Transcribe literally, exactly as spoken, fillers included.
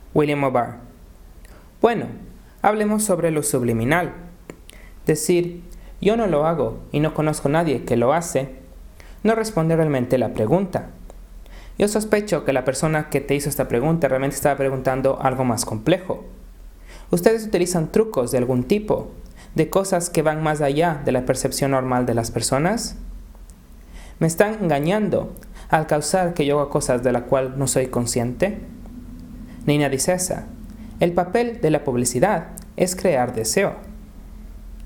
William O'Barr. Bueno, hablemos sobre lo subliminal. Decir, yo no lo hago y no conozco a nadie que lo hace, no responde realmente la pregunta. Yo sospecho que la persona que te hizo esta pregunta realmente estaba preguntando algo más complejo. ¿Ustedes utilizan trucos de algún tipo, de cosas que van más allá de la percepción normal de las personas? ¿Me están engañando al causar que yo haga cosas de las cuales no soy consciente? Nina DiCesa, el papel de la publicidad es crear deseo.